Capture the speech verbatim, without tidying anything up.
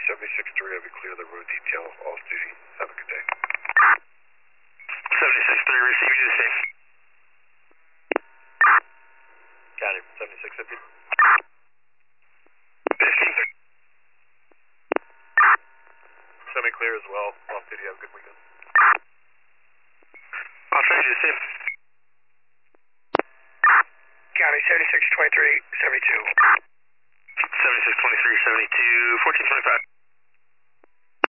seventy-six three, I'll be clear the road detail, off duty. Have a good day. seventy-six three, receiving you safe. Got it, seventy-six fifty. fifty. Semi-clear as well, off duty, have a good weekend. I'll try you safe. County seventy-six twenty-three, seventy-two. seventy-six twenty-three, seventy-two, fourteen twenty-five.